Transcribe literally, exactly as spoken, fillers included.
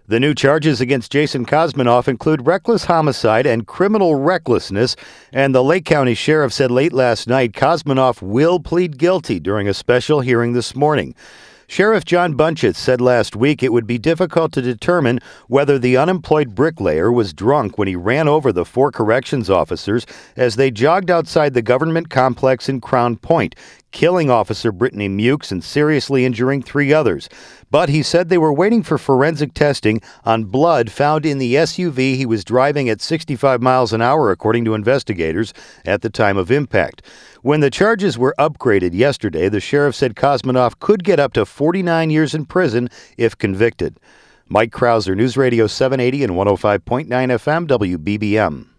The new charges against Jason Kosminoff include reckless homicide and criminal recklessness, and the Lake County Sheriff said late last night Kosminoff will plead guilty during a special hearing this morning. Sheriff John Bunchett said last week it would be difficult to determine whether the unemployed bricklayer was drunk when he ran over the four corrections officers as they jogged outside the government complex in Crown Point, killing Officer Brittany Mukes and seriously injuring three others. But he said they were waiting for forensic testing on blood found in the S U V he was driving at sixty-five miles an hour, according to investigators, at the time of impact. When the charges were upgraded yesterday, the sheriff said Kosminoff could get up to forty-nine years in prison if convicted. Mike Krauser, News Radio seven eighty and one oh five point nine F M, W B B M.